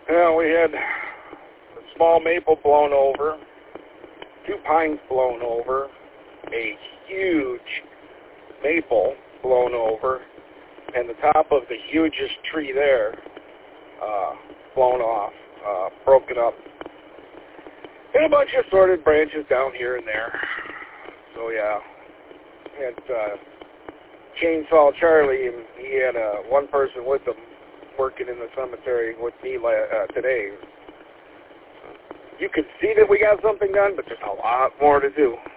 Well, we had a small maple blown over, 2 pines blown over, a huge maple blown over, and the top of the hugest tree there blown off, broken up, and a bunch of sorted branches down here and there. So yeah, had Chainsaw Charlie, and he had one person with him working in the cemetery with me today. You could see that we got something done, but there's a lot more to do.